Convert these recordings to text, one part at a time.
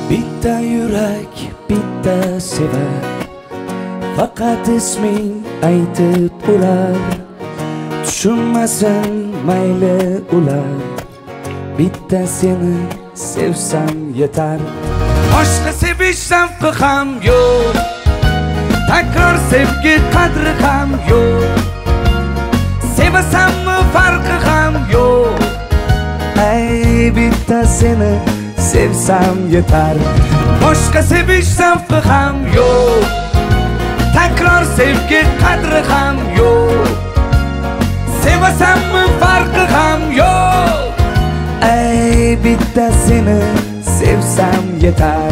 Bitta yurak bitta sevar, faqat isming aytib ular. Tushunmasin mayli ular, bitta seni sevsam yetar. Boshqa sevish zavqi ham yo'q, takror sevgi qadri ham yo'q. Sevasammi farqi ham yo'q. Ay bitta seni sevsam yetar. Boshqa sevish zavqi ham yo'q, takror sevgi qadri ham yo'q. Sevasammi farqi ham yo'q. Ay bitta seni sevsam yetar.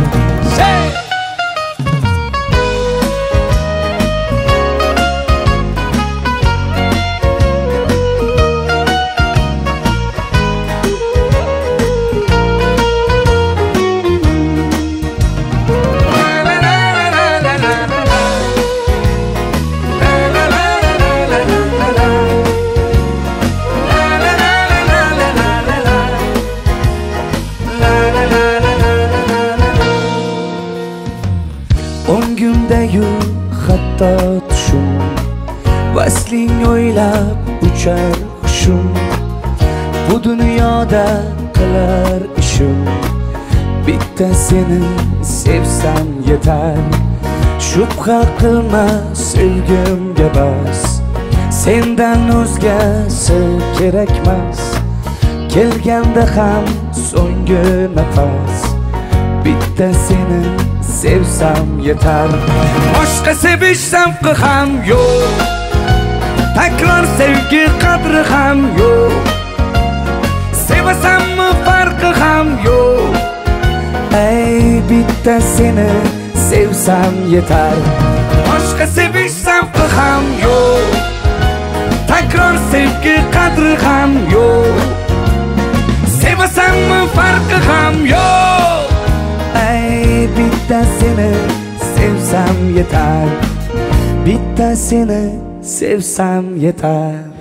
On gündeyu hatta tushum, vasling o'ylab uchar hushum. Bu dunyoda qilar ishim, bitta seni sevsam yetar. Shubha qilma sevgimga bas, sendan o'zgasi kerakmas. Kelganda ham so'nggi nafas, bitta seni sevsam yetar. Boshqa sevish zavqi ham yo'q, takror sevgi qadri ham yo'q. Sevasammi farqi ham yo'q. Ay bitta seni sevsam yetar. Boshqa sevish zavqi ham yo'q, takror sevgi qadri ham yo'q. Sevasammi farqi ham yo'q. Ay bitta seni sevsam yetar. Bitta seni sevsam yetar.